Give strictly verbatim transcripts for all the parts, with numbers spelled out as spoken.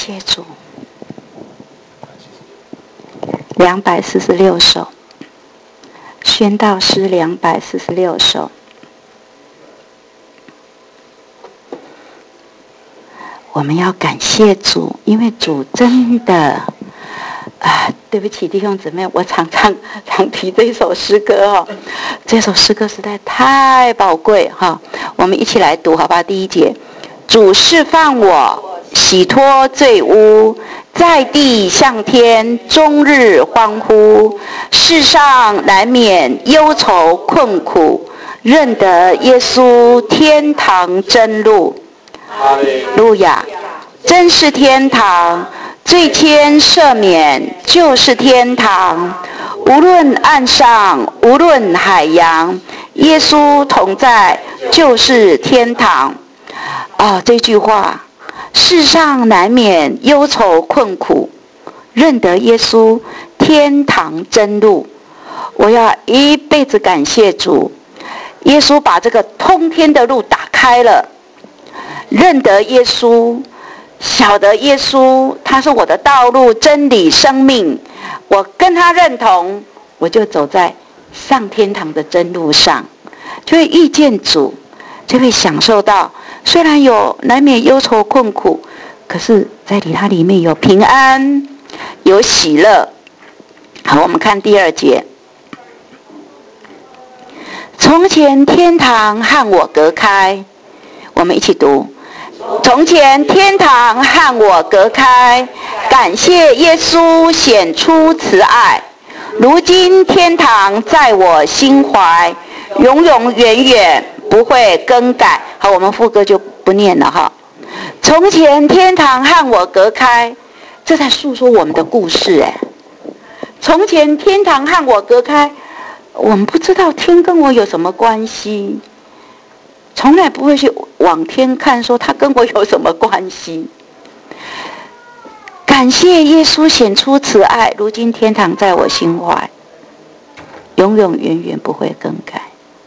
谢主。两百四十六首，宣道诗两百四十六首。我们要感谢主，因为主真的啊，对不起弟兄姊妹，我常常常提这首诗歌哦，这首诗歌实在太宝贵哈、哦。我们一起来读好吧？第一节，主释放我，洗脱罪污，在地向天，终日欢呼。世上难免忧愁困苦，认得耶稣，天堂真路。路亚，真是天堂，罪愆赦免就是天堂。无论岸上，无论海洋，耶稣同在就是天堂。啊、哦，这句话，世上难免忧愁困苦，认得耶稣，天堂真路。我要一辈子感谢主，耶稣把这个通天的路打开了。认得耶稣，晓得耶稣，他是我的道路、真理、生命。我跟他认同，我就走在上天堂的真路上，就会遇见主，就会享受到，虽然有难免忧愁困苦，可是在它里面有平安，有喜乐。好，我们看第二节。从前天堂和我隔开，我们一起读。从前天堂和我隔开，感谢耶稣显出慈爱。如今天堂在我心怀，永永远远不会更改。好，我们副歌就不念了哈。从前天堂和我隔开，这在诉说我们的故事哎。从前天堂和我隔开，我们不知道天跟我有什么关系。从来不会去往天看，说他跟我有什么关系。感谢耶稣显出慈爱，如今天堂在我心怀，永永远远不会更改。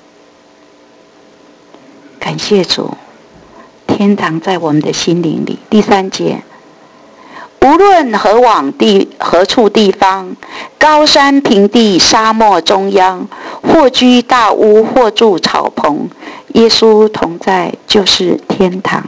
感谢主，天堂在我们的心灵里。第三节，无论何往地何处地方，高山平地沙漠中央，或居大屋或住草棚，耶稣同在就是天堂。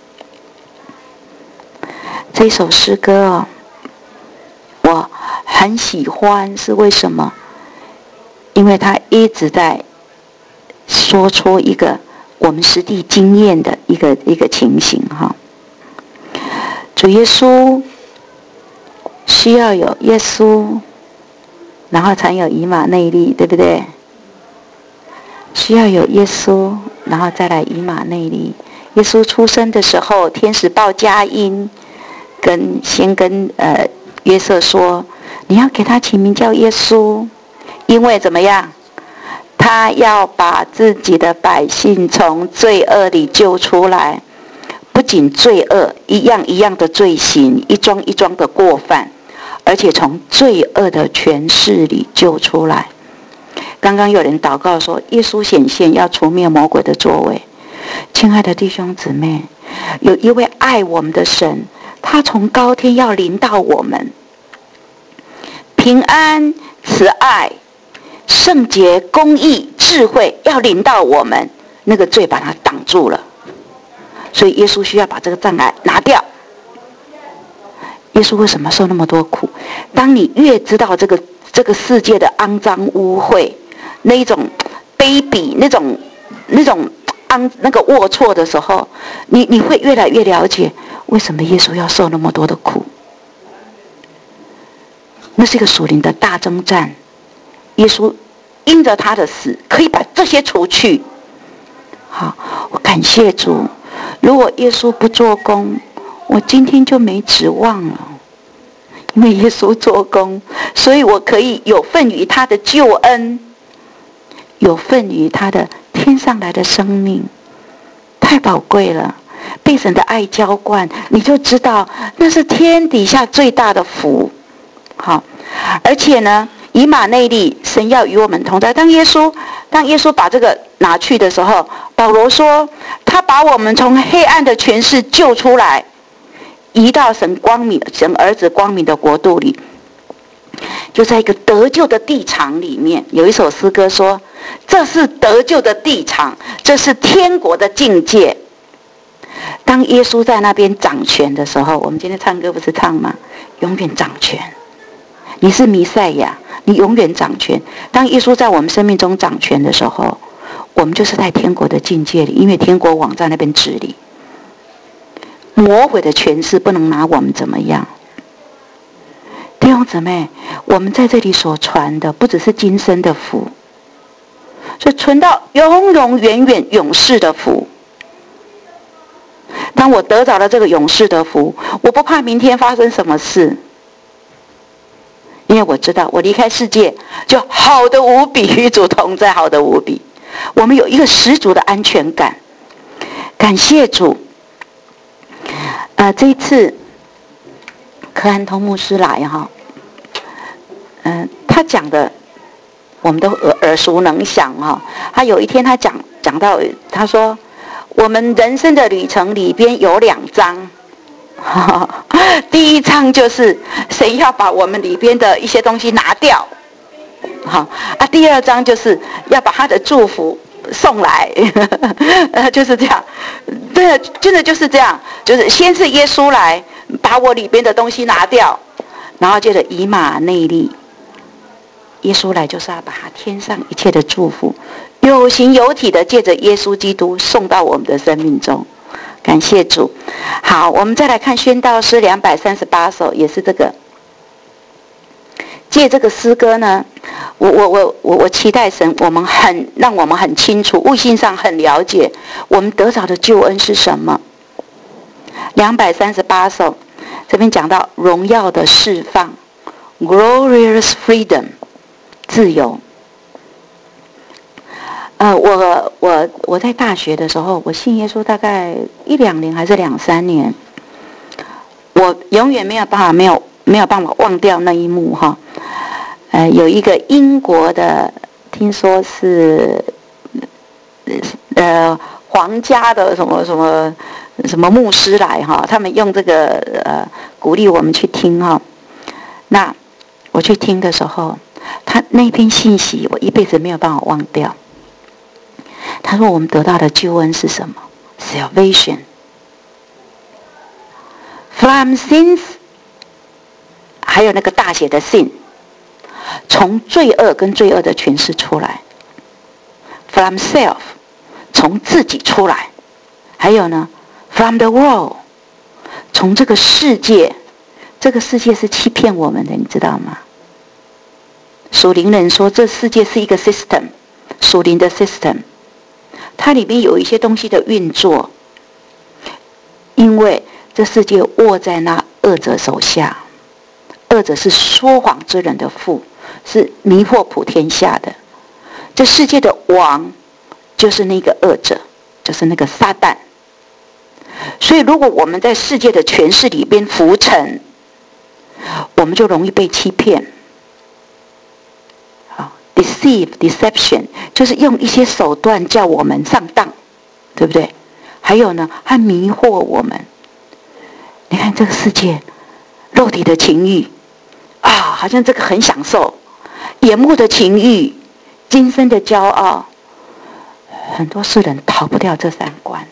这首诗歌哦，我很喜欢，是为什么？因为他一直在说出一个我们实地经验的一个一个情形哈。主耶稣需要有耶稣，然后才有以马内利，对不对？需要有耶稣，然后再来以马内利。耶稣出生的时候，天使报佳音，跟先跟呃约瑟说，你要给他起名叫耶稣，因为怎么样？他要把自己的百姓从罪恶里救出来。不仅罪恶一样一样的罪行，一桩一桩的过犯，而且从罪恶的权势里救出来。刚刚有人祷告说，耶稣显现要除灭魔鬼的作为。亲爱的弟兄姊妹，有一位爱我们的神，他从高天要临到我们，平安、慈爱、圣洁、公义、智慧要临到我们，那个罪把它挡住了，所以耶稣需要把这个障碍拿掉。耶稣为什么受那么多苦？当你越知道这个这个世界的肮脏污秽，那一种卑鄙，那种那种肮那个龌龊的时候，你你会越来越了解为什么耶稣要受那么多的苦。那是一个属灵的大征战，耶稣因着他的死可以把这些除去。好，我感谢主。如果耶稣不做工，我今天就没指望了。因为耶稣做工，所以我可以有份于他的救恩，有份于他的天上来的生命，太宝贵了。被神的爱浇灌，你就知道那是天底下最大的福。好，而且呢，以马内利，神要与我们同在。当耶稣当耶稣把这个拿去的时候，保罗说他把我们从黑暗的权势救出来， 移到神光明、神儿子光明的国度里，就在一个得救的地场里面。有一首诗歌说，这是得救的地场，这是天国的境界。当耶稣在那边掌权的时候，我们今天唱歌不是唱吗？永远掌权，你是弥赛亚，你永远掌权。当耶稣在我们生命中掌权的时候，我们就是在天国的境界里，因为天国王在那边治理，魔鬼的权势不能拿我们怎么样。弟兄姊妹，我们在这里所传的不只是今生的福，是存到永永远远永世的福。当我得着了这个永世的福，我不怕明天发生什么事，因为我知道我离开世界就好的无比，与主同在，好的无比。我们有一个十足的安全感，感谢主。呃，这一次柯安通牧师来哈，嗯、呃，他讲的我们都耳耳熟能详哈。他有一天他讲讲到，他说我们人生的旅程里边有两章，第一章就是谁要把我们里边的一些东西拿掉。好啊，第二章就是要把他的祝福送来，呃，就是这样，真的真的就是这样，就是先是耶稣来把我里边的东西拿掉，然后接着以马内利，耶稣来就是要把他天上一切的祝福，有形有体的借着耶稣基督送到我们的生命中，感谢主。好，我们再来看宣道诗两百三十八首，也是这个。借这个诗歌呢，我我我我我期待神，我们很让我们很清楚，悟性上很了解，我们得着的救恩是什么。两百三十八首，这边讲到荣耀的释放 ，glorious freedom， 自由。呃，我我我在大学的时候，我信耶稣大概一两年还是两三年，我永远没有办法没有没有办法忘掉那一幕哈。呃，有一个英国的，听说是呃皇家的什么什么什么牧师来哈，他们用这个呃鼓励我们去听哈。那我去听的时候，他那篇信息我一辈子没有办法忘掉。他说我们得到的救恩是什么 ？Salvation from sins， 还有那个大写的 sin。从罪恶跟罪恶的诠释出来 ，from self， 从自己出来，还有呢 ，from the world， 从这个世界，这个世界是欺骗我们的，你知道吗？属灵人说，这世界是一个 system， 属灵的 system， 它里面有一些东西的运作，因为这世界握在那恶者手下，恶者是说谎之人的父。是迷惑普天下的，这世界的王就是那个恶者，就是那个撒旦。所以如果我们在世界的权势里边浮沉，我们就容易被欺骗。好 ，deceive deception 就是用一些手段叫我们上当，对不对？还有呢，还迷惑我们。你看这个世界，肉体的情欲啊，好像这个很享受。眼目的情欲，今生的骄傲，很多世人逃不掉这三关。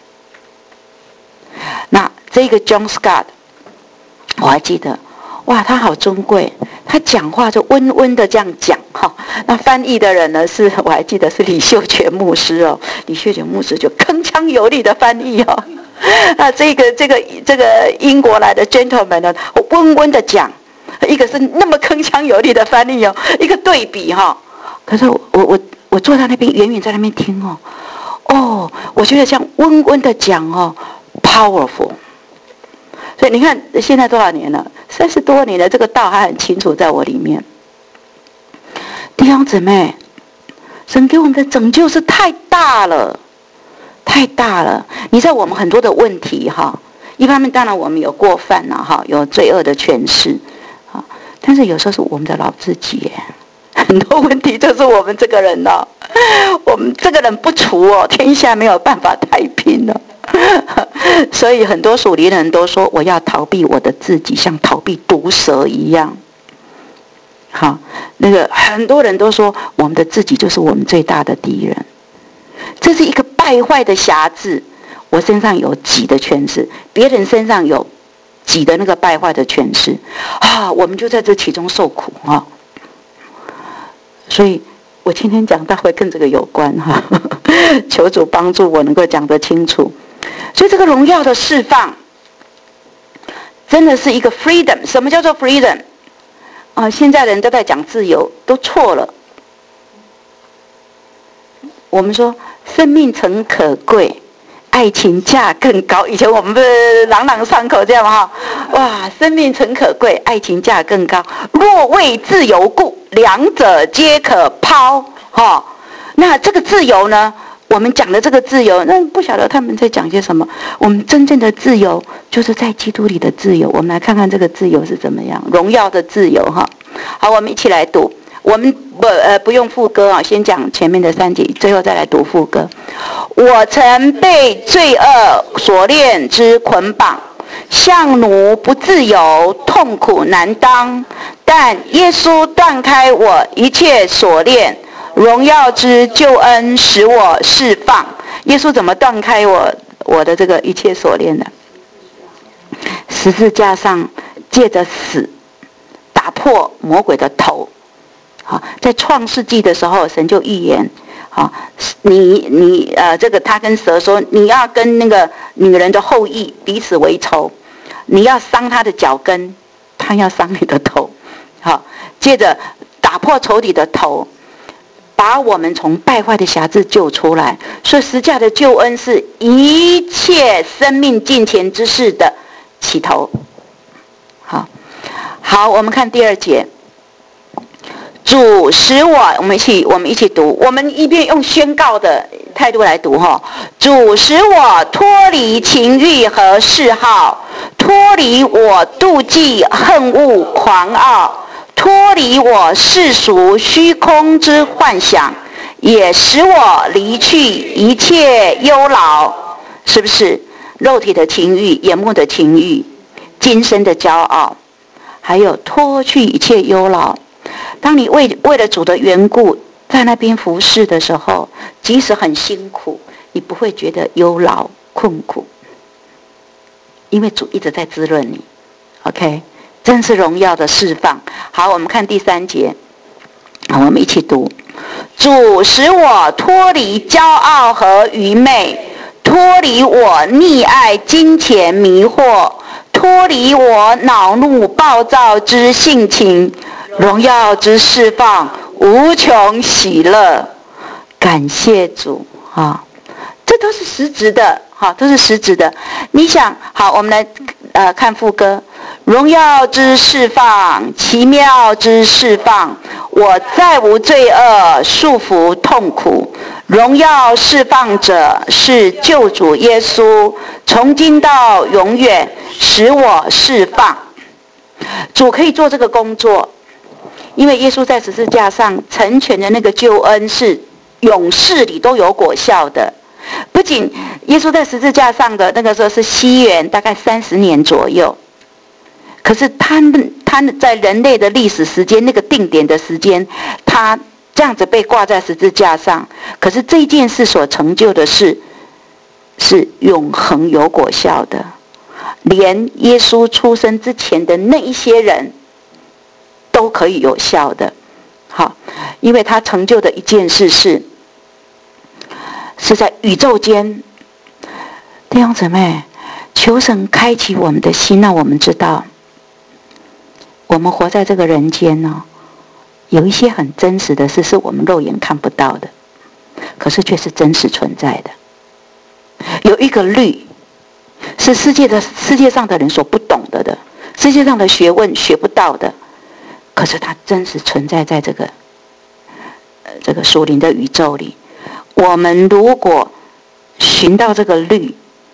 那这个 John Scott， 我还记得，哇，他好尊贵，他讲话就温温的这样讲哈。那翻译的人呢，是我还记得是李秀全牧师哦，李秀全牧师就铿锵有力的翻译哦。那这个这个这个英国来的 gentleman 呢，温温的讲。一个是那么铿锵有力的翻译哦，一个对比哈、哦。可是我我我坐在那边，远远在那边听哦，哦，我觉得这样温温的讲哦 ，powerful。所以你看现在多少年了？三十多年了，这个道还很清楚在我里面。弟兄姊妹，神给我们的拯救是太大了，太大了。你知道我们很多的问题哈，一方面当然我们有过犯呐哈，有罪恶的权势。但是有时候是我们的老自己耶，很多问题就是我们这个人哦，我们这个人不除哦，天下没有办法太平了。 所以很多属灵人都说我要逃避我的自己，像逃避毒蛇一样。好，那个很多人都说我们的自己就是我们最大的敌人，这是一个败坏的匣子。我身上有己的诠释，别人身上有己的那个败坏的诠释啊，我们就在这其中受苦啊。所以我今天讲到会跟这个有关哈，求主帮助我能够讲得清楚。所以这个荣耀的释放，真的是一个 freedom。什么叫做 freedom？ 啊，现在人都在讲自由，都错了。我们说生命诚可贵，爱情价更高。以前我们不是朗朗上口这样哈？哇，生命诚可贵，爱情价更高。若为自由故，两者皆可抛。哈，那这个自由呢？我们讲的这个自由，那不晓得他们在讲些什么。我们真正的自由，就是在基督里的自由。我们来看看这个自由是怎么样，荣耀的自由哈。好，我们一起来读。我们不呃不用副歌啊，先讲前面的三节，最后再来读副歌。我曾被罪恶所链之捆绑，像奴不自由，痛苦难当。但耶稣断开我一切锁链，荣耀之救恩使我释放。耶稣怎么断开我我的这个一切锁链呢？十字架上借着死打破魔鬼的头。好，在创世纪的时候，神就预言，好，你你呃，这个他跟蛇说，你要跟那个女人的后裔彼此为仇，你要伤他的脚跟，他要伤你的头。好，接着打破仇敌的头，把我们从败坏的匣子救出来。所以十架的救恩是一切生命敬虔之事的起头。好，好，我们看第二节。主使我，我们一起，我们一起读，我们一边用宣告的态度来读哈。主使我脱离情欲和嗜好，脱离我妒忌、恨恶、狂傲，脱离我世俗虚空之幻想，也使我离去一切忧劳，是不是？肉体的情欲、眼目的情欲、今生的骄傲，还有脱去一切忧劳。当你为为了主的缘故在那边服侍的时候，即使很辛苦，你不会觉得忧劳困苦，因为主一直在滋润你。 OK， 真是荣耀的释放。好，我们看第三节，好，我们一起读。主使我脱离骄傲和愚昧，脱离我溺爱金钱迷惑，脱离我恼怒暴躁之性情，荣耀之释放，无穷喜乐。感谢主啊！这都是实质的，哈，都是实质的。你想，好，我们来呃看副歌：荣耀之释放，奇妙之释放，我再无罪恶束缚痛苦。荣耀释放者是救主耶稣，从今到永远使我释放。主可以做这个工作。因为耶稣在十字架上成全的那个救恩是永世里都有果效的。不仅耶稣在十字架上的那个时候是西元大概三十年左右，可是他他在人类的历史时间那个定点的时间，他这样子被挂在十字架上，可是这件事所成就的是是永恒有果效的，连耶稣出生之前的那一些人都可以有效的。好，因为他成就的一件事是是在宇宙间。弟兄姊妹，求神开启我们的心，让我们知道我们活在这个人间呢、哦，有一些很真实的事是我们肉眼看不到的，可是却是真实存在的。有一个律是世界的世界上的人所不懂得的，世界上的学问学不到的，可是它真实存在在这个呃这个属灵的宇宙里。我们如果寻到这个律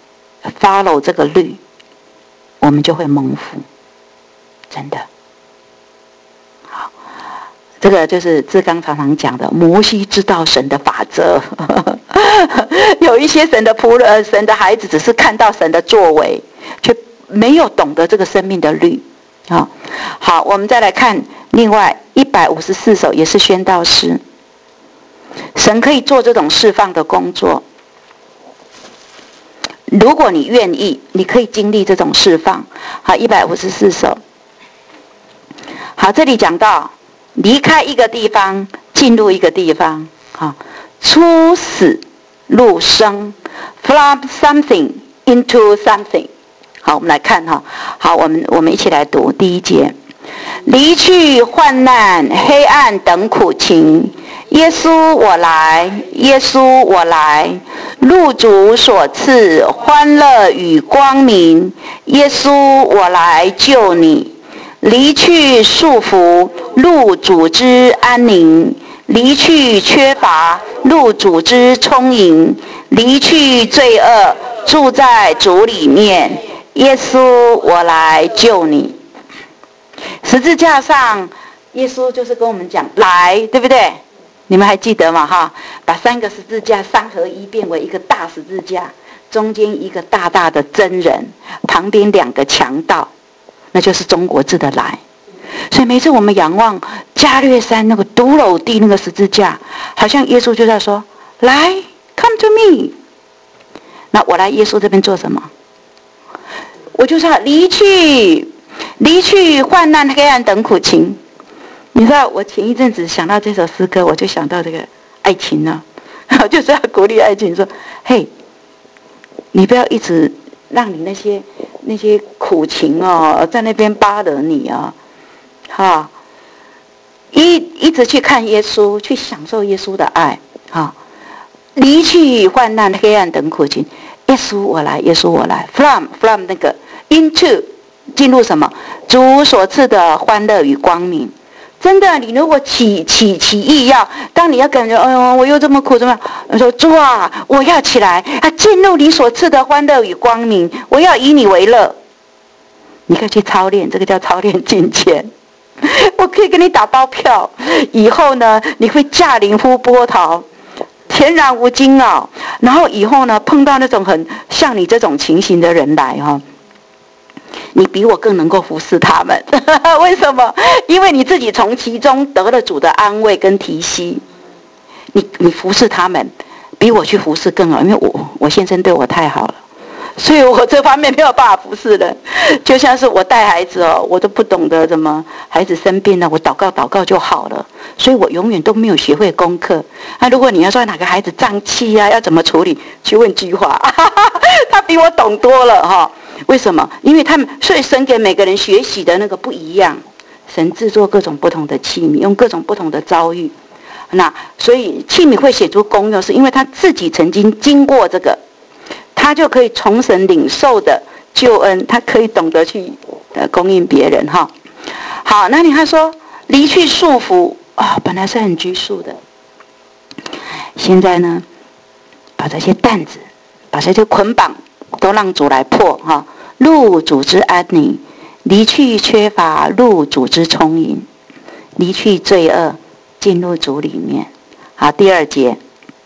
follow 这个律，我们就会蒙福，真的。好， 这个就是志刚常常讲的，摩西知道神的法则。有一些神的仆人、神的孩子，只是看到神的作为，却没有懂得这个生命的律。好，好，我们再来看另外一百五十四首，也是宣道诗。神可以做这种释放的工作，如果你愿意，你可以经历这种释放。好，一百五十四首。好，这里讲到离开一个地方，进入一个地方。好，出死入生 ，from something into something。好，我们来看哈。好，我们我们一起来读第一节：离去患难、黑暗等苦情，耶稣我来，耶稣我来，入主所赐欢乐与光明，耶稣我来救你。离去束缚，入主之安宁；离去缺乏，入主之充盈；离去罪恶，住在主里面。耶稣，我来救你。十字架上，耶稣就是跟我们讲来，对不对？你们还记得吗？哈，把三个十字架三合一变为一个大十字架，中间一个大大的真人，旁边两个强盗。那就是中国字的来。所以每次我们仰望加略山那个独楼地那个十字架，好像耶稣就在说来 come to me。 那我来耶稣这边做什么？我就是要离去离去患难黑暗等苦情。你知道我前一阵子想到这首诗歌，我就想到这个爱情呢、啊，我就是要鼓励爱情说，嘿，你不要一直让你那些那些苦情哦，在那边巴得你啊、哦，哈，一一直去看耶稣，去享受耶稣的爱，哈，离去患难、黑暗等苦情，耶稣我来，耶稣我来 ，from from 那个 into 进入什么？主所赐的欢乐与光明。真的，你如果起起起意要，当你要感觉，哎呦，我又这么苦，怎么样？我说主啊，我要起来，啊，进入你所赐的欢乐与光明，我要以你为乐。你可以去操练，这个叫操练金钱。我可以给你打包票，以后呢，你会驾临乎波涛，恬然无惊恼。然后以后呢，碰到那种很像你这种情形的人来哈、哦。你比我更能够服侍他们，为什么？因为你自己从其中得了主的安慰跟提息，你你服侍他们，比我去服侍更好，因为我我先生对我太好了，所以我这方面没有办法服侍人。就像是我带孩子哦，我都不懂得怎么孩子生病了，我祷告祷告就好了，所以我永远都没有学会功课。那、啊、如果你要说哪个孩子胀气啊，要怎么处理，去问菊花，他比我懂多了哈、哦。为什么？因为他们所以神给每个人学习的那个不一样，神制作各种不同的器皿，用各种不同的遭遇。那所以器皿会显出功用，是因为他自己曾经经过这个，他就可以从神领受的救恩，他可以懂得去呃供应别人哈。好，那你还说离去束缚啊、哦，本来是很拘束的，现在呢，把这些担子，把这些捆绑。都让主来破哈，入主之安宁，离去缺乏，入主之充盈，离去罪恶，进入主里面。好，第二节，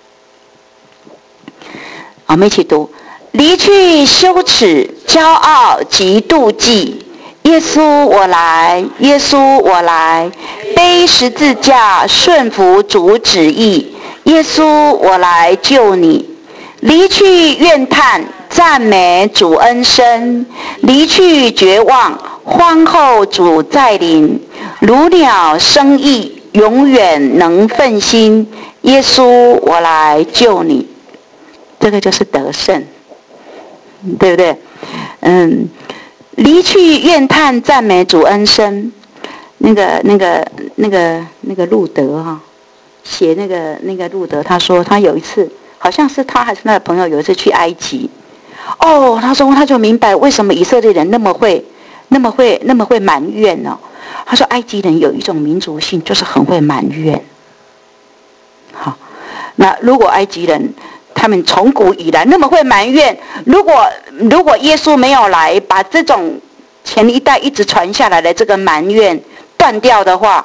我们一起读：离去羞耻、骄傲及妒忌。耶稣我来，耶稣我来，背十字架，顺服主旨意。耶稣我来救你。离去怨叹，赞美主恩深；离去绝望，欢后主再临。如鸟生翼，永远能奋心。耶稣，我来救你。这个就是得胜，对不对？嗯，离去怨叹，赞美主恩深。那个、那个、那个、那个路德哈、哦，写那个那个路德，他说他有一次。好像是他还是他的朋友有一次去埃及，哦，他说他就明白为什么以色列人那么会、那么会、那么会埋怨呢、哦？他说埃及人有一种民族性，就是很会埋怨。好，那如果埃及人他们从古以来那么会埋怨，如果如果耶稣没有来，把这种前一代一直传下来的这个埋怨断掉的话，他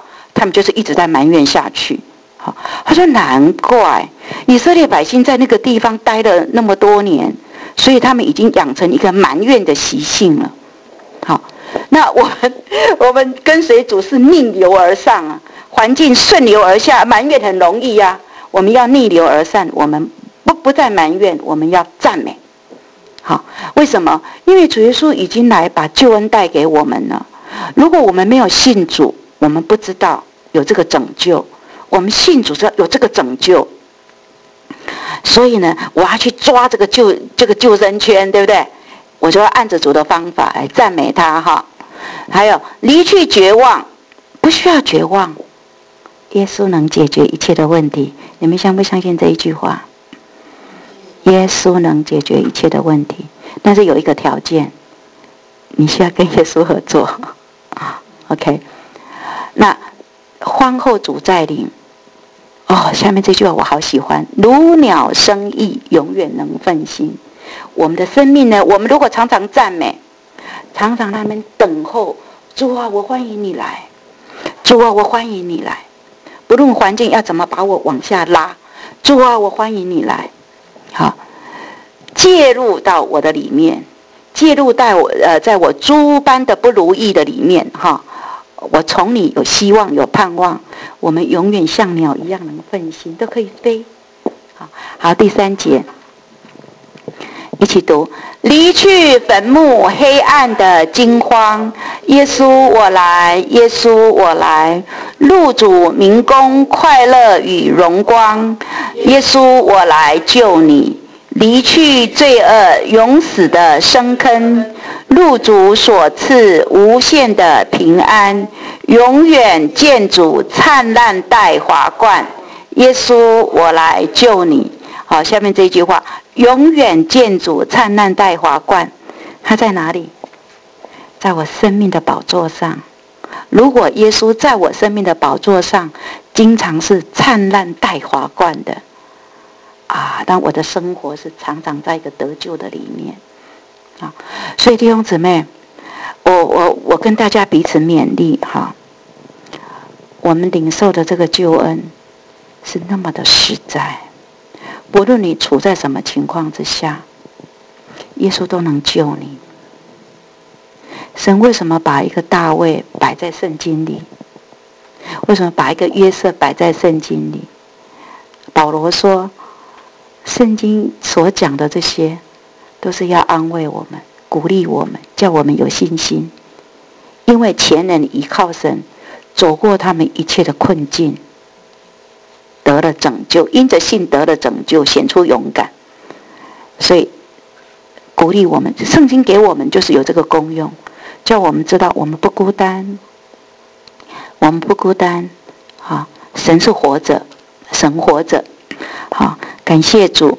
他们就是一直在埋怨下去。好，他说难怪以色列百姓在那个地方待了那么多年，所以他们已经养成一个埋怨的习性了。好，那我们我们跟随主是逆流而上啊，环境顺流而下，埋怨很容易啊。我们要逆流而上，我们不不再埋怨，我们要赞美。好，为什么？因为主耶稣已经来把救恩带给我们了。如果我们没有信主，我们不知道有这个拯救。我们信主知道有这个拯救，所以呢，我要去抓这个救这个救生圈，对不对？我就要按着主的方法来赞美他哈。还有离去绝望，不需要绝望，耶稣能解决一切的问题。你们相不相信这一句话？耶稣能解决一切的问题，但是有一个条件，你需要跟耶稣合作。OK， 那欢后主再临。哦，下面这句话我好喜欢，如鸟生翼，永远能奋心。我们的生命呢，我们如果常常赞美，常常他们等候，主啊，我欢迎你来，主啊，我欢迎你来，不论环境要怎么把我往下拉，主啊，我欢迎你来。好，介入到我的里面，介入到我呃，在我诸般的不如意的里面哈。我从你有希望，有盼望，我们永远像鸟一样能奋心，都可以飞。好，好，第三节，一起读：离去坟墓黑暗的惊慌，耶稣我来，耶稣我来，入主明宫快乐与荣光，耶稣我来救你，离去罪恶永死的深坑，入主所赐无限的平安，永远见主灿烂戴华冠，耶稣我来救你。好，下面这句话，永远见主灿烂戴华冠，他在哪里？在我生命的宝座上。如果耶稣在我生命的宝座上经常是灿烂戴华冠的啊，但我的生活是常常在一个得救的里面啊。所以弟兄姊妹，我我我跟大家彼此勉励哈，我们领受的这个救恩是那么的实在，不论你处在什么情况之下，耶稣都能救你。神为什么把一个大卫摆在圣经里？为什么把一个约瑟摆在圣经里？保罗说，圣经所讲的这些都是要安慰我们，鼓励我们，叫我们有信心。因为前人依靠神走过他们一切的困境，得了拯救，因着信得了拯救，显出勇敢。所以鼓励我们，圣经给我们就是有这个功用，叫我们知道我们不孤单，我们不孤单。好，神是活着，神活着。好，感谢主。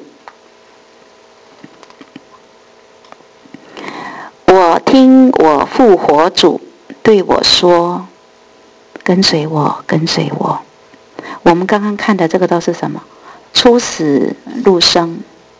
我听我复活主对我说，跟随我，跟随我。我们刚刚看的这个都是什么？出死入生。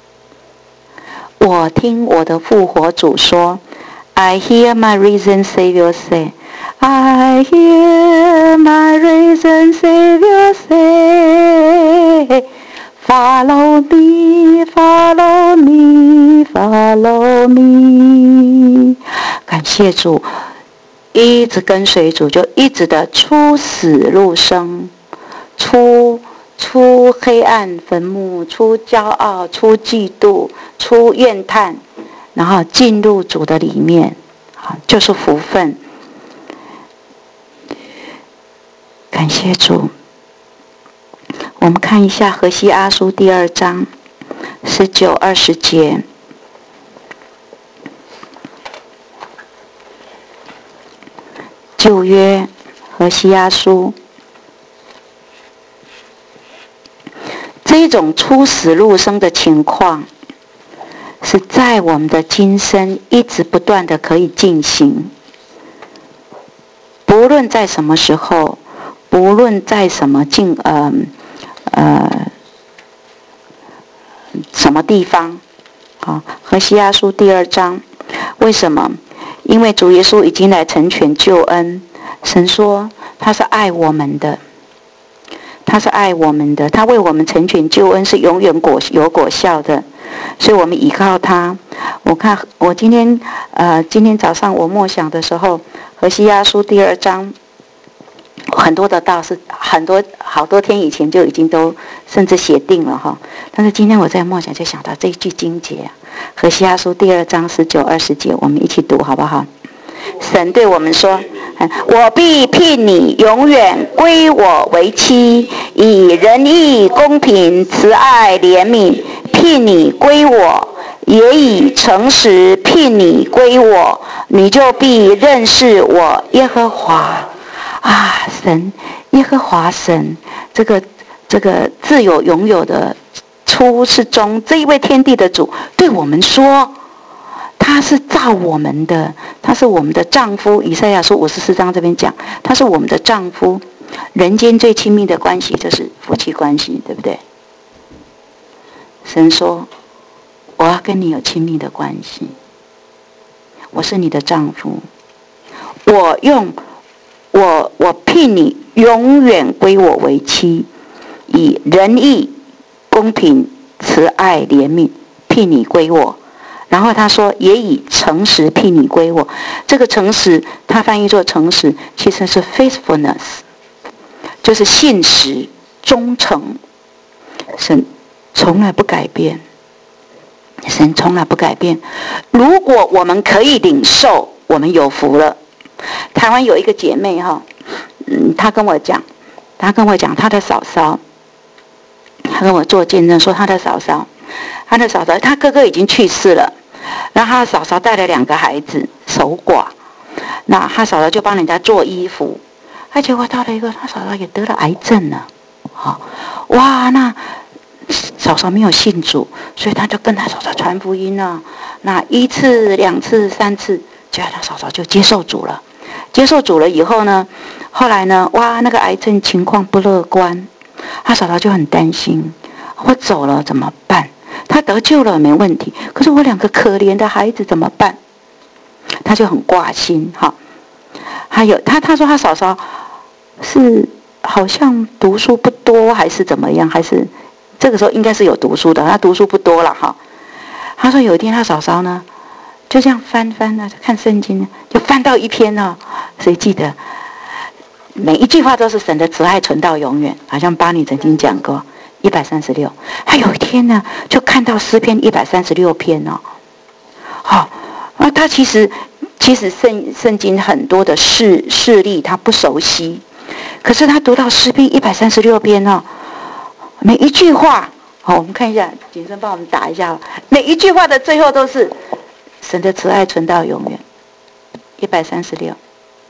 我听我的复活主说， I hear my risen Savior say, I hear my risen Savior say, Follow me, follow me, follow me。 感谢主，一直跟随主，就一直的出死入生，出出黑暗坟墓，出骄傲，出嫉妒，出怨叹，然后进入主的里面，就是福分。感谢主。我们看一下何西阿书第二章十九二十节。旧约何西阿书，这种出死入生的情况是在我们的今生一直不断的可以进行，不论在什么时候，不论在什么境呃呃什么地方。好，何西阿书第二章，为什么？因为主耶稣已经来成全救恩。神说， 他是爱我们的，他是爱我们的，他为我们成全救恩是永远果有果效的，所以我们依靠他。我看我今天呃今天早上我默想的时候，何西阿书第二章很多的道是很多好多天以前就已经都甚至写定了哈，但是今天我在默想就想到这一句经节啊，何西阿书第二章十九二十节，我们一起读好不好？神对我们说，我必聘你永远归我为妻，以仁义公平慈爱怜悯聘你归我，也以诚实聘你归我，你就必认识我耶和华啊！神，耶和华神，这个这个自有永有的初是终，这一位天地的主对我们说，他是造我们的，他是我们的丈夫。以赛亚书五十四章这边讲，他是我们的丈夫。人间最亲密的关系就是夫妻关系，对不对？神说，我要跟你有亲密的关系，我是你的丈夫，我用我我聘你永远归我为妻，以仁义公平慈爱怜悯聘你归我。然后他说，也以诚实聘你归我。这个诚实，他翻译作诚实，其实是 faithfulness， 就是信实、忠诚。神从来不改变，神从来不改变。如果我们可以领受，我们有福了。台湾有一个姐妹哈，嗯，她跟我讲，她跟我讲她的嫂嫂，她跟我做见证说她的嫂嫂。他的嫂嫂，他哥哥已经去世了，然后他的嫂嫂带了两个孩子，守寡。那他嫂嫂就帮人家做衣服，他结果到了一个，他嫂嫂也得了癌症了，好，哇，那嫂嫂没有信主，所以他就跟他嫂嫂传福音了。那一次、两次、三次，结果他嫂嫂就接受主了。接受主了以后呢，后来呢，哇，那个癌症情况不乐观，他嫂嫂就很担心，我走了怎么办？他得救了没问题，可是我两个可怜的孩子怎么办？他就很挂心哈。还有他他说他嫂嫂是好像读书不多还是怎么样，还是这个时候应该是有读书的，他读书不多了哈。他说有一天他嫂嫂呢就这样翻翻啊，看圣经，就翻到一篇呢，谁记得？每一句话都是神的慈爱存到永远，好像巴尼曾经讲过。一百三十六，他有一天呢，就看到诗篇一百三十六篇哦，好、哦，那他其实其实圣圣经很多的事事例他不熟悉，可是他读到诗篇一百三十六篇哦，每一句话，好，我们看一下，景生帮我们打一下，每一句话的最后都是神的慈爱存到永远，一百三十六，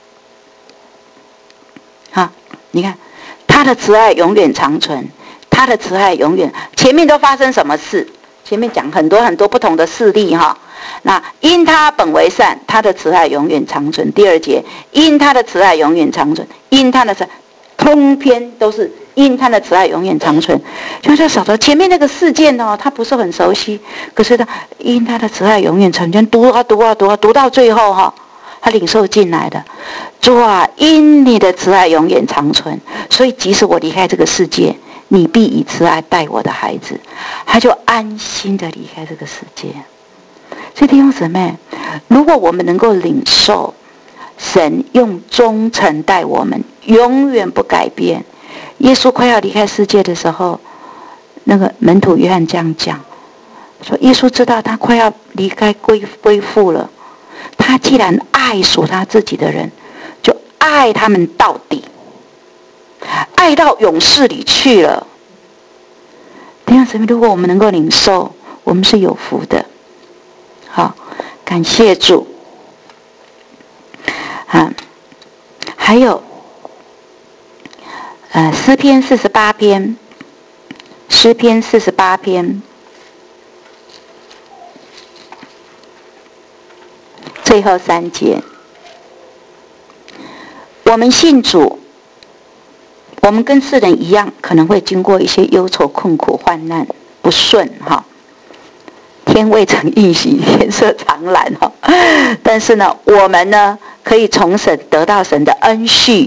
好，你看他的慈爱永远长存。他的慈爱永远，前面都发生什么事？前面讲很多很多不同的事例哈。那因他本为善，他的慈爱永远长存。第二节，因他的慈爱永远长存，因他的慈爱，通篇都是因他的慈爱永远长存。就像嫂嫂前面那个事件哦，他不是很熟悉，可是他因他的慈爱永远长存，读啊读啊读啊读到最后哈，他领受进来的。主啊，因你的慈爱永远长存，所以即使我离开这个世界，你必以慈爱待我的孩子，他就安心的离开这个世界。所以弟兄姊妹，如果我们能够领受神用忠诚待我们，永远不改变。耶稣快要离开世界的时候，那个门徒约翰这样讲，说耶稣知道他快要离开归归父了，他既然爱属他自己的人，就爱他们到底，爱到永世里去了。弟兄姊妹，如果我们能够领受，我们是有福的。好，感谢主。啊，还有，呃，诗篇四十八篇，诗篇四十八篇，最后三节，我们信主。我们跟世人一样，可能会经过一些忧愁、困苦、患难、不顺哈。天未曾应许，天色常蓝哈。但是呢，我们呢可以从神得到神的恩许，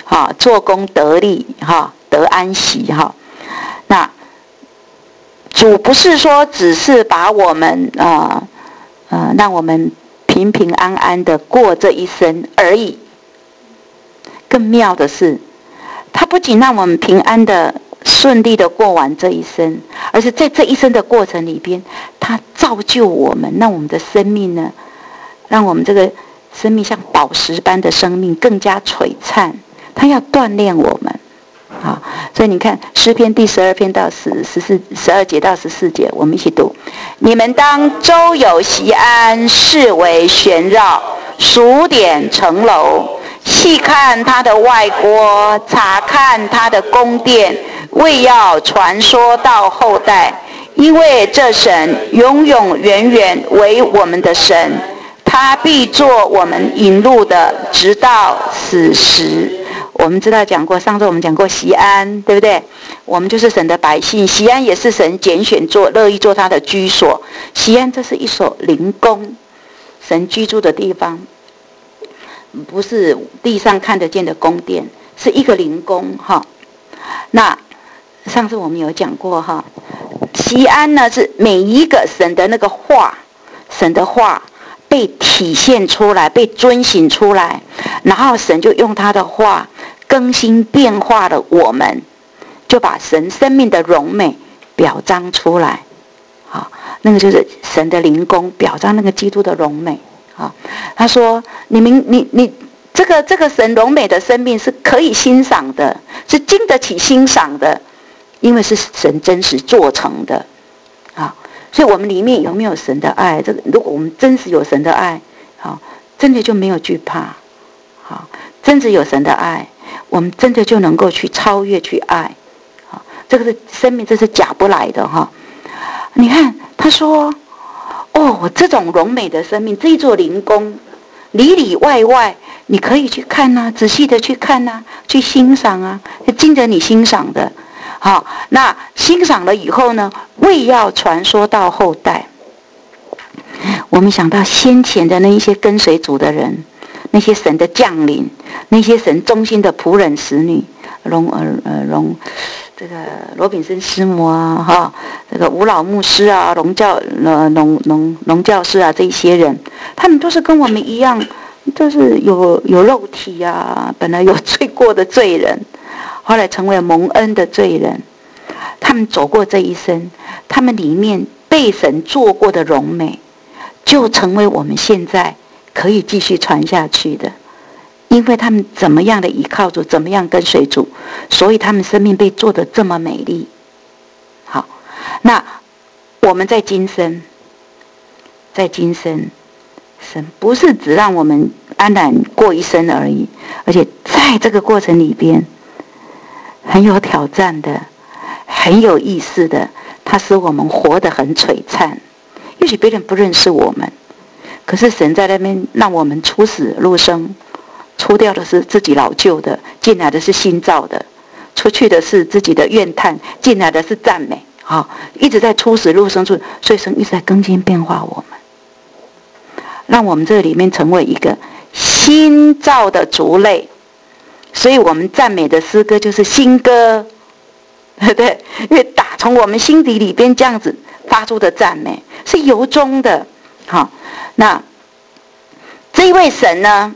哈，做工得力哈，得安息哈。那主不是说只是把我们啊呃, 呃让我们平平安安的过这一生而已，更妙的是，他不仅让我们平安的顺利的过完这一生，而是在这一生的过程里边，他造就我们，让我们的生命呢，让我们这个生命像宝石般的生命更加璀璨。他要锻炼我们，啊，所以你看诗篇第十二篇到十十四十二节到十四节，我们一起读：你们当周游锡安，视为旋绕，数点城楼，细看他的外郭，查看他的宫殿，为要传说到后代。因为这神永永远远为我们的神，他必做我们引路的，直到死时。我们知道讲过，上周我们讲过锡安，对不对？我们就是神的百姓，锡安也是神拣选做，乐意做他的居所。锡安这是一所灵宫，神居住的地方，不是地上看得见的宫殿，是一个灵宫哈。那上次我们有讲过哈，锡安呢是每一个神的那个话，神的话被体现出来，被遵行出来，然后神就用他的话更新变化了我们，就把神生命的荣美表彰出来。好，那个就是神的灵宫，表彰那个基督的荣美。好，他说：“你们，你你这个这个神荣美的生命是可以欣赏的，是经得起欣赏的，因为是神真实做成的。”好，所以我们里面有没有神的爱？这个如果我们真实有神的爱，好，真的就没有惧怕。好，真实有神的爱，我们真的就能够去超越去爱。好，这个是生命，这是假不来的哈。你看他说：“哦，这种荣美的生命，这一座灵宫，里里外外，你可以去看呐、啊，仔细的去看呐、啊，去欣赏啊，经着你欣赏的。好，那欣赏了以后呢，为要传说到后代。我们想到先前的那一些跟随主的人，那些神的将领，那些神忠心的仆人使女，龙呃呃龙。”这个罗炳森师母啊，哈，这个吴老牧师啊，龙教呃龙龙龙教师啊，这一些人，他们都是跟我们一样，都是有有肉体啊，本来有罪过的罪人，后来成为蒙恩的罪人。他们走过这一生，他们里面被神做过的荣美，就成为我们现在可以继续传下去的。因为他们怎么样的依靠主，怎么样跟随主，所以他们生命被做得这么美丽。好，那我们在今生，在今生，神不是只让我们安然过一生而已，而且在这个过程里边，很有挑战的，很有意思的，它使我们活得很璀璨。也许别人不认识我们，可是神在那边让我们出死入生。出掉的是自己老旧的，进来的是新造的；出去的是自己的怨叹，进来的是赞美。好、哦，一直在出死入生处，所以神一直在更新变化我们，让我们这里面成为一个新造的族类。所以我们赞美的诗歌就是新歌，对不对？因为打从我们心底里边这样子发出的赞美是由衷的。好、哦，那这一位神呢？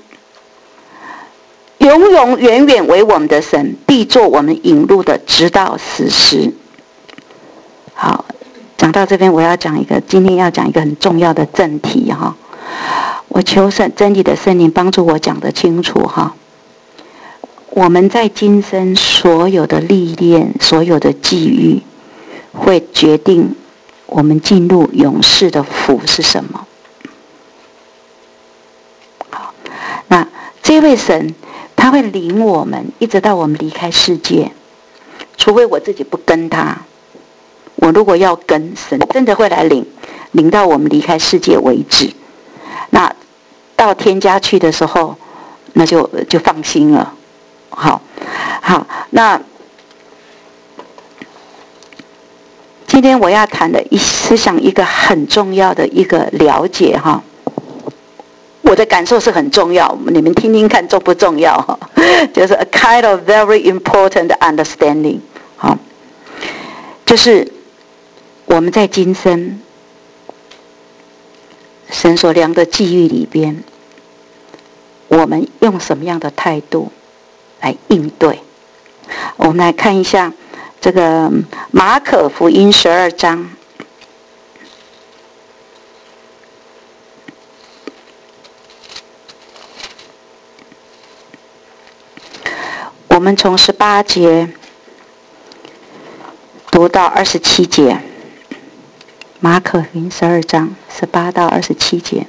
永永远远为我们的神，必做我们引路的，直到死时。好，讲到这边，我要讲一个，今天要讲一个很重要的正题哈。我求神真理的圣灵帮助我讲得清楚哈。我们在今生所有的历练，所有的际遇，会决定我们进入永世的福是什么。好，那这位神。他会领我们一直到我们离开世界，除非我自己不跟他。我如果要跟神，真的会来领，领到我们离开世界为止。那到天家去的时候，那就就放心了。好，好，那今天我要谈的一思想，一个很重要的一个了解哈。我的感受是很重要，你们听听看重不重要哈？ 就是 a kind of very important understanding， 好，就是我们在今生神所量的际遇里边，我们用什么样的态度来应对？我们来看一下这个马可福音十二章。我们从十八节读到二十七节，马可福音十二章十八到二十七节。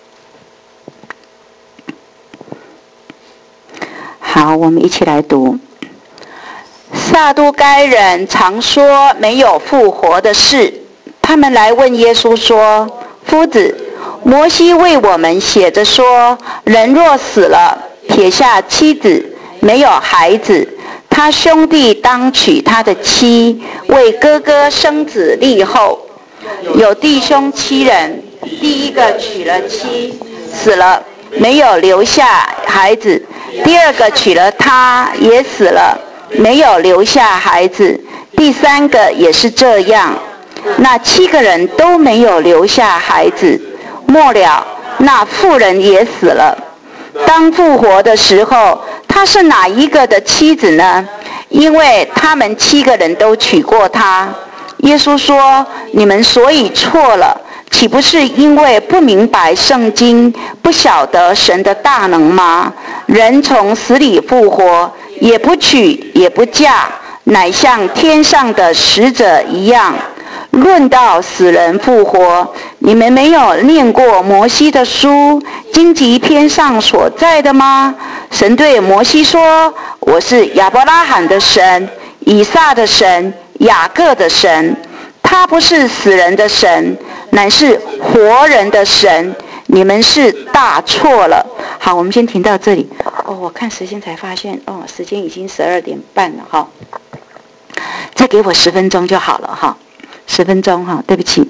好，我们一起来读。撒都该人常说没有复活的事，他们来问耶稣说：“夫子，摩西为我们写着说，人若死了，撇下妻子，没有孩子，他兄弟当娶他的妻，为哥哥生子立后。有弟兄七人，第一个娶了妻，死了，没有留下孩子；第二个娶了她，也死了，没有留下孩子；第三个也是这样。那七个人都没有留下孩子。末了，那妇人也死了。当复活的时候，她是哪一个的妻子呢？因为他们七个人都娶过她。耶稣说：你们所以错了，岂不是因为不明白圣经，不晓得神的大能吗？人从死里复活，也不娶也不嫁，乃像天上的使者一样。论到死人复活，你们没有念过摩西的书荆棘篇上所在的吗？神对摩西说：我是亚伯拉罕的神，以撒的神，雅各的神。他不是死人的神，乃是活人的神。你们是大错了。好，我们先停到这里。哦，我看时间才发现，哦，时间已经十二点半了哈。再给我十分钟就好了哈，十分钟哈，对不起。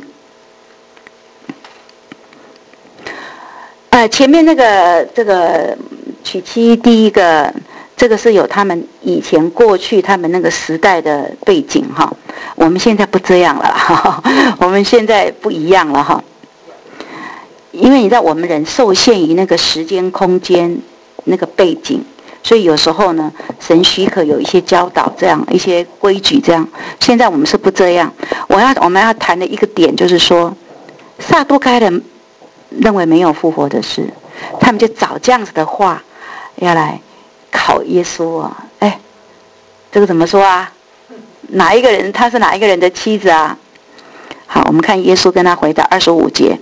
呃，前面那个这个娶妻第一个。这个是有他们以前过去他们那个时代的背景哈，我们现在不这样了哈，我们现在不一样了哈，因为你知道我们人受限于那个时间空间那个背景，所以有时候呢，神许可有一些教导这样一些规矩这样，现在我们是不这样。我要我们要谈的一个点就是说，撒都该人认为没有复活的事，他们就找这样子的话要来考耶稣啊，哎，这个怎么说啊？哪一个人？他是哪一个人的妻子啊？好，我们看耶稣跟他回答二十五节。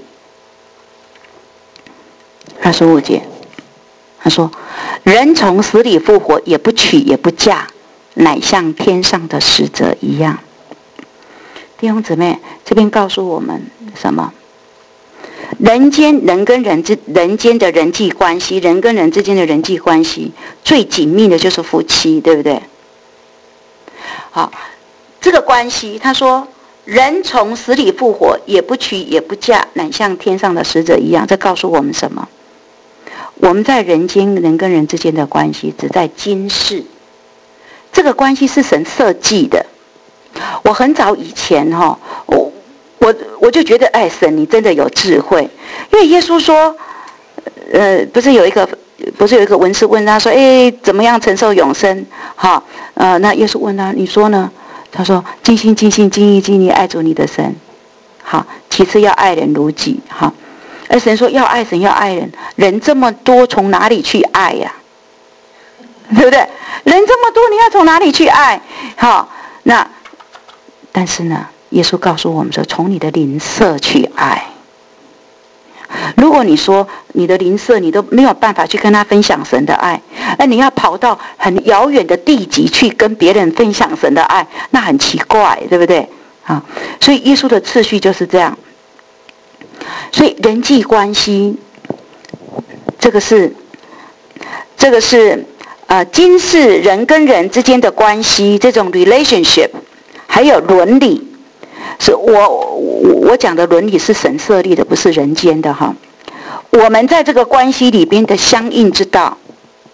二十五节，他说：“人从死里复活，也不娶也不嫁，乃像天上的使者一样。”弟兄姊妹，这边告诉我们什么？人间人跟人之人间的人际关系，人跟人之间的人际关系最紧密的就是夫妻，对不对？好，这个关系，他说人从死里复活，也不娶也不嫁，乃像天上的使者一样。这告诉我们什么？我们在人间人跟人之间的关系，只在今世，这个关系是神设计的。我很早以前哈，我。我我就觉得，哎，神你真的有智慧，因为耶稣说，呃，不是有一个，不是有一个文士问他说，哎，怎么样承受永生？哈，呃，那耶稣问他，你说呢？他说，尽心尽性尽意尽力爱主你的神，好，其次要爱人如己，哈。而神说要爱神要爱人，人这么多，从哪里去爱呀、啊？对不对？人这么多，你要从哪里去爱？好，那但是呢？耶稣告诉我们说，从你的邻舍去爱。如果你说你的邻舍你都没有办法去跟他分享神的爱，那你要跑到很遥远的地极去跟别人分享神的爱，那很奇怪，对不对？啊，所以耶稣的次序就是这样。所以人际关系，这个是这个是呃，今世人跟人之间的关系，这种 relationship， 还有伦理。是我我讲的伦理是神设立的，不是人间的哈。我们在这个关系里边的相应之道，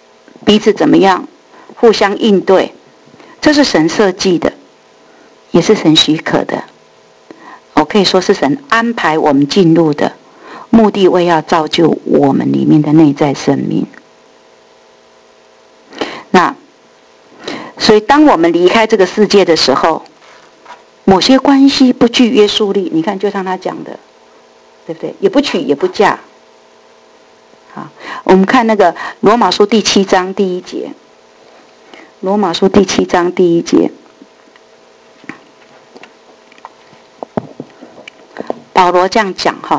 彼此怎么样互相应对，这是神设计的，也是神许可的。我可以说是神安排我们进入的，目的为要造就我们里面的内在生命。那所以当我们离开这个世界的时候，某些关系不具约束力，你看就像他讲的，对不对？也不娶也不嫁。好，我们看那个罗马书第七章第一节，罗马书第七章第一节，保罗这样讲哈。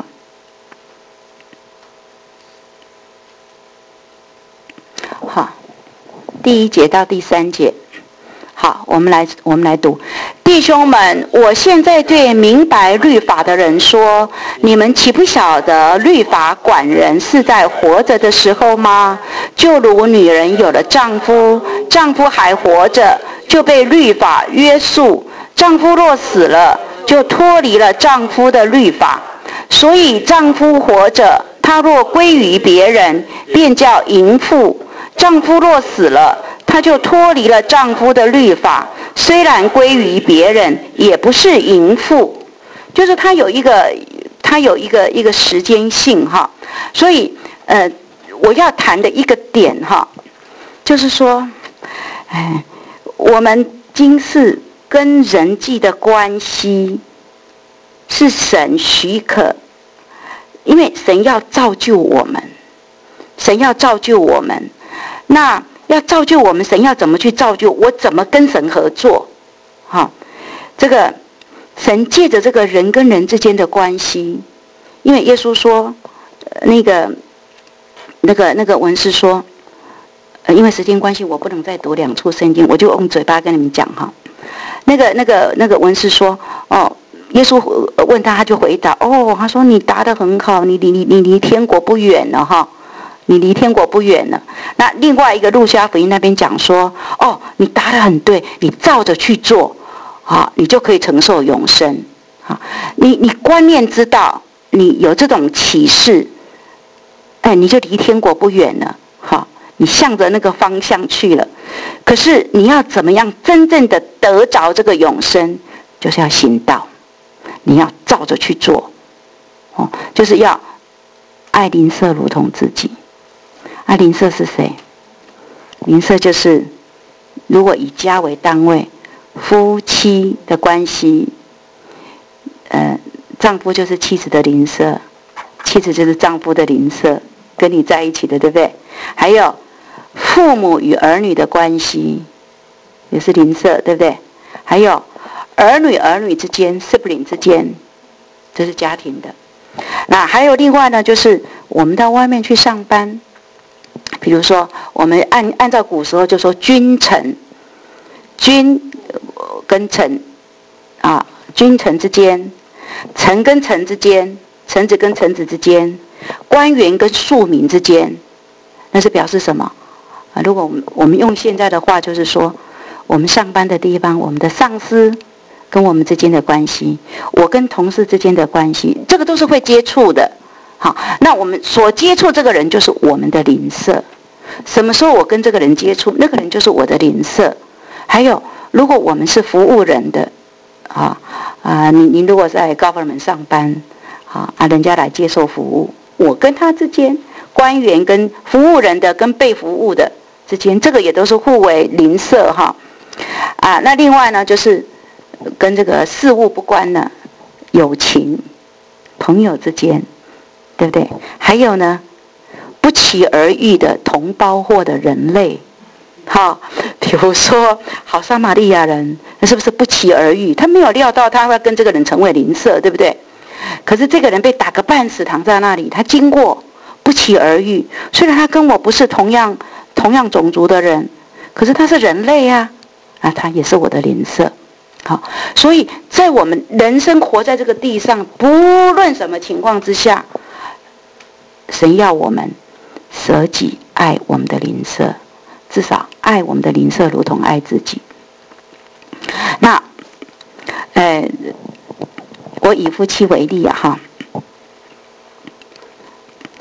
好，第一节到第三节。好，我们来我们来读。弟兄们，我现在对明白律法的人说，你们岂不晓得律法管人是在活着的时候吗？就如女人有了丈夫，丈夫还活着，就被律法约束；丈夫若死了，就脱离了丈夫的律法。所以丈夫活着，他若归于别人，便叫淫妇；丈夫若死了，她就脱离了丈夫的律法，虽然归于别人，也不是淫妇。就是她有一个，她有一个一个时间性哈。所以，呃，我要谈的一个点哈，就是说，哎，我们今世跟人际的关系是神许可，因为神要造就我们，神要造就我们，那。要造就我们，神要怎么去造就？我怎么跟神合作？好，这个神借着这个人跟人之间的关系，因为耶稣说，呃、那个那个那个文士说，呃，因为时间关系，我不能再读两处圣经，我就用嘴巴跟你们讲哈。那个那个那个文士说，哦，耶稣问他，他就回答，哦，他说你答得很好，你离你你离天国不远了哈。你离天国不远了。那另外一个路加福音那边讲说，哦，你答得很对，你照着去做，啊，你就可以承受永生。啊，你你观念知道，你有这种启示，哎，你就离天国不远了。好，你向着那个方向去了。可是你要怎么样真正的得着这个永生，就是要行道，你要照着去做。哦，就是要爱邻舍如同自己。啊，邻舍是谁？邻舍就是，如果以家为单位，夫妻的关系，呃，丈夫就是妻子的邻舍，妻子就是丈夫的邻舍，跟你在一起的，对不对？还有父母与儿女的关系，也是邻舍，对不对？还有儿女儿女之间 sibling 之间，这是家庭的。那还有另外呢，就是我们到外面去上班。比如说，我们按按照古时候就说君臣，君跟臣啊，君臣之间，臣跟臣之间，臣子跟臣子之间，官员跟庶民之间，那是表示什么？啊，如果我们我们用现在的话，就是说，我们上班的地方，我们的上司跟我们之间的关系，我跟同事之间的关系，这个都是会接触的。好，那我们所接触这个人就是我们的邻舍。什么时候我跟这个人接触，那个人就是我的邻舍。还有，如果我们是服务人的，啊啊，你你如果在 government 上班，啊啊，人家来接受服务，我跟他之间，官员跟服务人的跟被服务的之间，这个也都是互为邻舍哈。啊，那另外呢，就是跟这个事物不关的友情，朋友之间。对不对？还有呢，不期而遇的同胞或的人类，好，比如说好撒玛利亚人，那是不是不期而遇？他没有料到他会跟这个人成为邻舍，对不对？可是这个人被打个半死，躺在那里，他经过不期而遇，虽然他跟我不是同样同样种族的人，可是他是人类啊，啊，他也是我的邻舍。好，所以在我们人生活在这个地上，不论什么情况之下，神要我们舍己爱我们的邻舍，至少爱我们的邻舍如同爱自己。那，呃，我以夫妻为例啊，哈，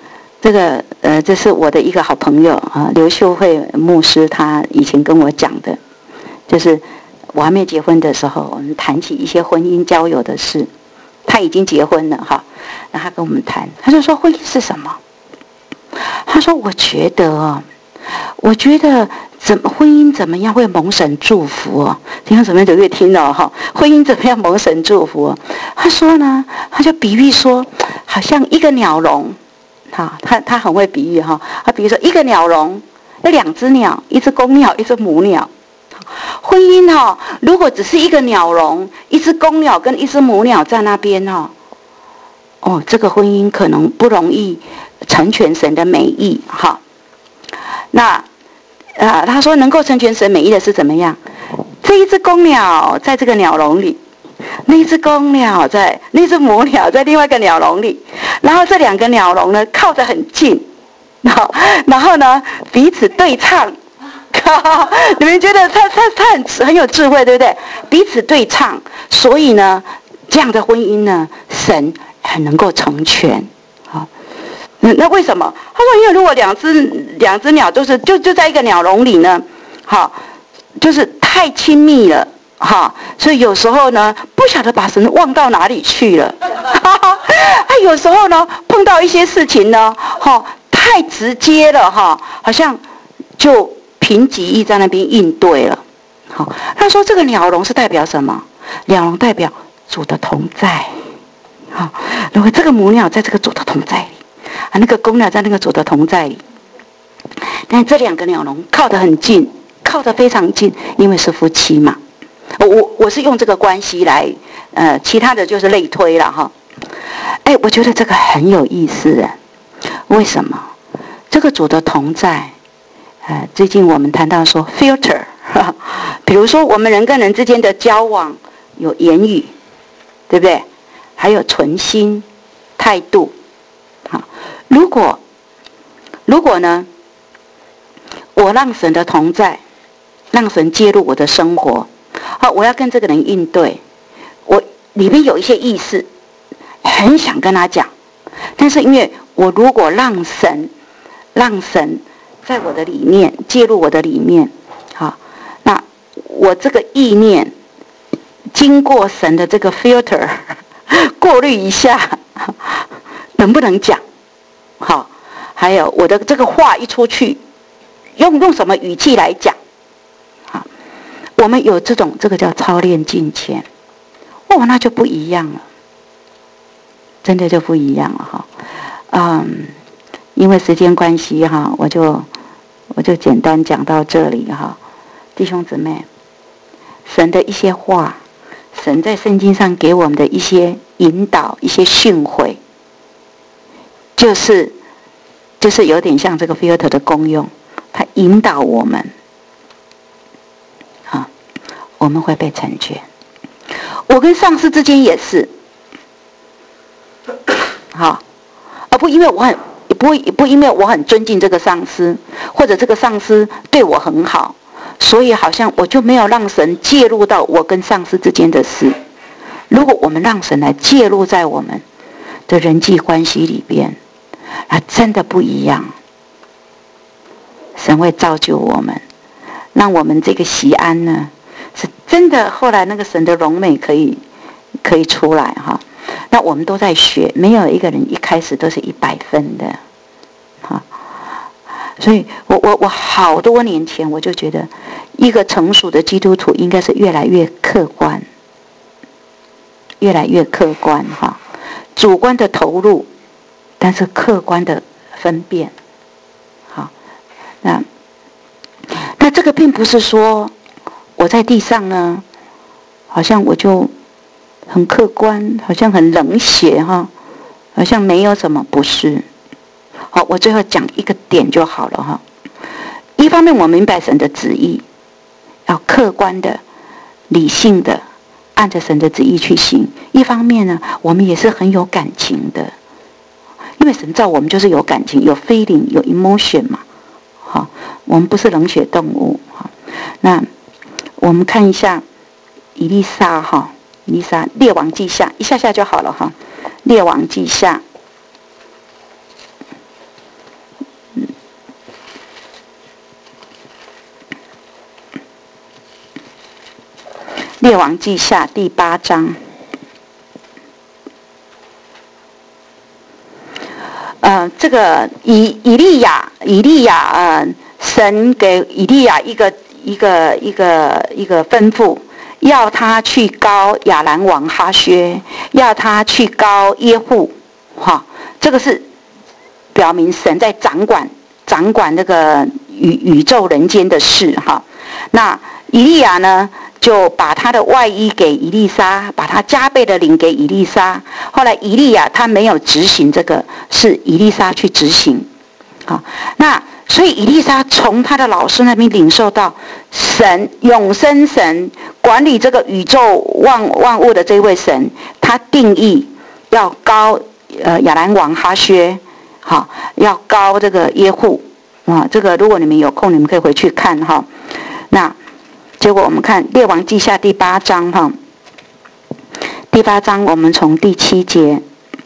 这个呃，这是我的一个好朋友啊，刘秀慧牧师，他以前跟我讲的，就是我还没结婚的时候，我们谈起一些婚姻交友的事。他已经结婚了哈，然后他跟我们谈，他就说婚姻是什么？他说我觉得哦，我觉得怎么婚姻怎么样会蒙神祝福哦？听众姊妹就越听了哈，婚姻怎么样蒙神祝福哦？他说呢，他就比喻说，好像一个鸟笼，哈，他他很会比喻哈，他比如说一个鸟笼有两只鸟，一只公鸟，一只母鸟。婚姻哈、哦，如果只是一个鸟笼，一只公鸟跟一只母鸟在那边哦，哦，这个婚姻可能不容易成全神的美意哈。那啊，他说能够成全神美意的是怎么样？这一只公鸟在这个鸟笼里，那一只公鸟在那只母鸟在另外一个鸟笼里，然后这两个鸟笼呢靠得很近，然后然后呢彼此对唱。你们觉得他他他很很有智慧，对不对？彼此对唱，所以呢，这样的婚姻呢，神很能够成全。好，那为什么？他说，因为如果两只两只鸟都是就就在一个鸟笼里呢，好，就是太亲密了，哈，所以有时候呢，不晓得把神忘到哪里去了。他有时候呢，碰到一些事情呢，哈，太直接了，哈，好像就。凭己意在那边应对了，好，他说这个鸟笼是代表什么？鸟笼代表主的同在，好，如果这个母鸟在这个主的同在里，啊，那个公鸟在那个主的同在里，但这两个鸟笼靠得很近，靠得非常近，因为是夫妻嘛。我我是用这个关系来，呃，其他的就是类推了哈。哎，我觉得这个很有意思哎，为什么？这个主的同在。呃，最近我们谈到说 filter， 比如说我们人跟人之间的交往有言语，对不对？还有存心、态度。好，如果如果呢，我让神的同在，让神介入我的生活，好，我要跟这个人应对，我里面有一些意思，很想跟他讲，但是因为我如果让神，让神。在我的里面介入我的里面，好，那我这个意念经过神的这个 filter 过滤一下，能不能讲？好，还有我的这个话一出去，用用什么语气来讲？好，我们有这种这个叫操练敬虔，哦，那就不一样了，真的就不一样了哈。嗯，因为时间关系哈，我就。我就简单讲到这里哈，弟兄姊妹，神的一些话，神在圣经上给我们的一些引导、一些训诲，就是就是有点像这个 filter 的功用，它引导我们，啊，我们会被成全。我跟上司之间也是，好，而不因为我很。也不会，也不因为我很尊敬这个上司，或者这个上司对我很好，所以好像我就没有让神介入到我跟上司之间的事。如果我们让神来介入在我们的人际关系里边，那真的不一样。神会造就我们，让我们这个锡安呢，是真的。后来那个神的荣美可以可以出来哈。那我们都在学，没有一个人一开始都是一百分的，哈。所以我我我好多年前我就觉得，一个成熟的基督徒应该是越来越客观，越来越客观哈，主观的投入，但是客观的分辨，好。那那这个并不是说我在地上呢，好像我就。很客观，好像很冷血哈，好像没有什么，不是。好，我最后讲一个点就好了哈。一方面我明白神的旨意，要客观的、理性的按着神的旨意去行；一方面呢，我们也是很有感情的，因为神造我们就是有感情、有 feeling、有 emotion 嘛。好，我们不是冷血动物。好，那我们看一下以利沙哈。以利沙列王记下一下下就好了哈，列王记下列王记下第八章。呃，这个以以利亚，以利亚，呃，神给以利亚一个一个一个一个吩咐，要他去膏亚兰王哈薛，要他去膏耶户，哈，这个是表明神在掌管掌管那个宇宇宙人间的事，哈。那以利亚呢，就把他的外衣给以利沙，把他加倍的领给以利沙。后来以利亚他没有执行这个，是以利沙去执行。好，那所以以利沙从他的老师那边领受到神永生神管理这个宇宙万万物的这位神，他定义要膏呃亚兰王哈薛，好，要膏这个耶户啊。这个如果你们有空，你们可以回去看哈。那结果我们看列王记下第八章哈，第八章我们从第七节，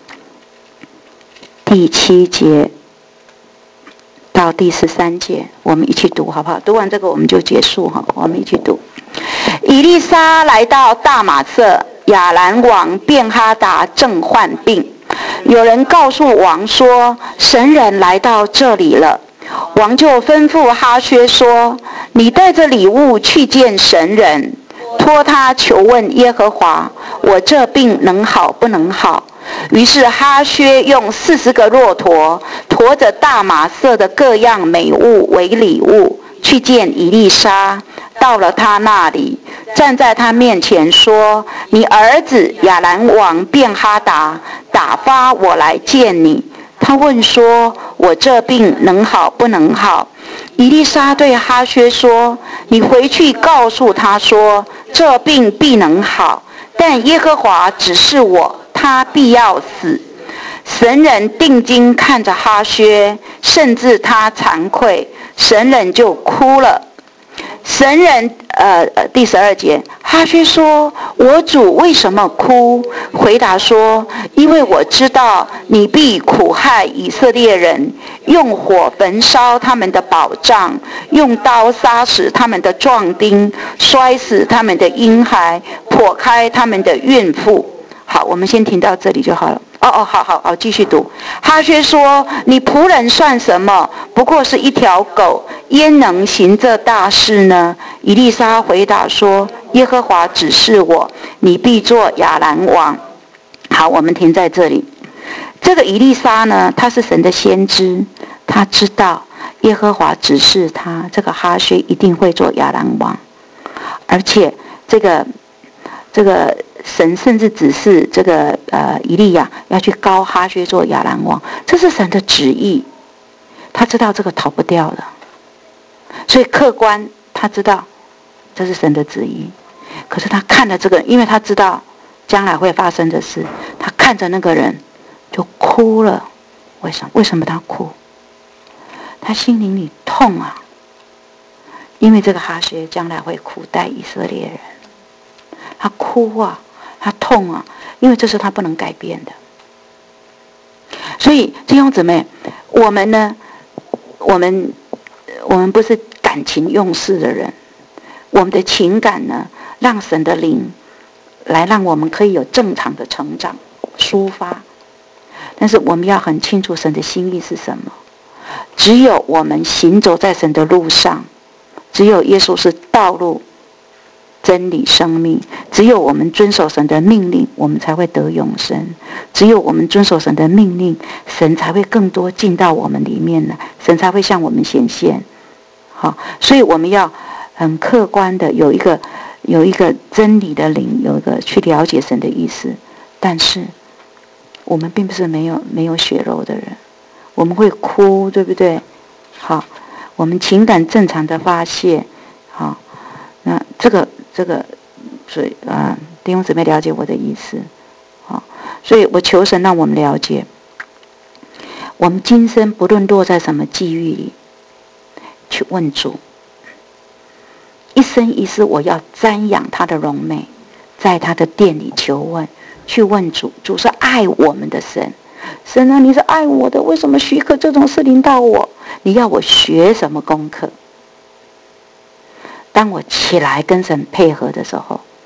第七节到第十三节，我们一起读好不好？读完这个我们就结束哈，我们一起读。以利沙来到大马色，亚兰王便哈达正患病，有人告诉王说，神人来到这里了。王就吩咐哈薛说，你带着礼物去见神人，托他求问耶和华，我这病能好不能好？于是哈薛用四十个骆驼驮着大马色的各样美物为礼物，去见以利沙。到了他那里，站在他面前说，你儿子亚兰王便哈达打发我来见你。他问说，我这病能好不能好？以利沙对哈薛说，你回去告诉他说，这病必能好，但耶和华指示我，他必要死。神人定睛看着哈薛，甚至他惭愧，神人就哭了。神人呃第十二节，哈薛说，我主为什么哭？回答说，因为我知道你必苦害以色列人，用火焚烧他们的宝藏，用刀杀死他们的壮丁，摔死他们的婴孩，剖开他们的孕妇。好，我们先停到这里就好了。哦哦，好好好，继续读。哈薛说，你仆人算什么？不过是一条狗，焉能行这大事呢？以利沙回答说，耶和华指示我，你必做亚兰王。好，我们停在这里。这个以利沙呢，他是神的先知，他知道耶和华指示他，这个哈薛一定会做亚兰王，而且这个这个神甚至指示这个呃以利亚要去膏哈薛做亚兰王，这是神的旨意，他知道这个逃不掉的，所以客观他知道这是神的旨意，可是他看了这个，因为他知道将来会发生的事，他看着那个人就哭了。为什么？为什么他哭？他心灵里痛啊，因为这个哈薛将来会苦待以色列人，他哭啊，他痛啊，因为这是他不能改变的。所以弟兄姊妹，我们呢，我们我们不是感情用事的人，我们的情感呢，让神的灵来让我们可以有正常的成长抒发。但是我们要很清楚神的心意是什么。只有我们行走在神的路上，只有耶稣是道路、真理、生命，只有我们遵守神的命令，我们才会得永生。只有我们遵守神的命令，神才会更多进到我们里面来，神才会向我们显现。好，所以我们要很客观的有一个有一个真理的灵，有一个去了解神的意思。但是我们并不是没有没有血肉的人，我们会哭，对不对？好，我们情感正常的发泄。好，那这个这个，所以啊，弟兄姊妹了解我的意思。好，所以我求神让我们了解，我们今生不论落在什么际遇里，去问主，一生一世我要瞻仰他的荣美，在他的殿里求问，去问主。主是爱我们的神，神啊，你是爱我的，为什么许可这种事临到我？你要我学什么功课？当我起来跟神配合的时候，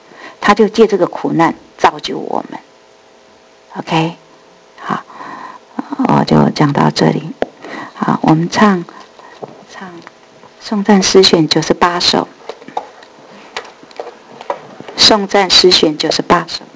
他就借这个苦难造就我们。OK， 好，我就讲到这里。好，我们唱唱颂赞诗选九十八首，颂赞诗选九十八首。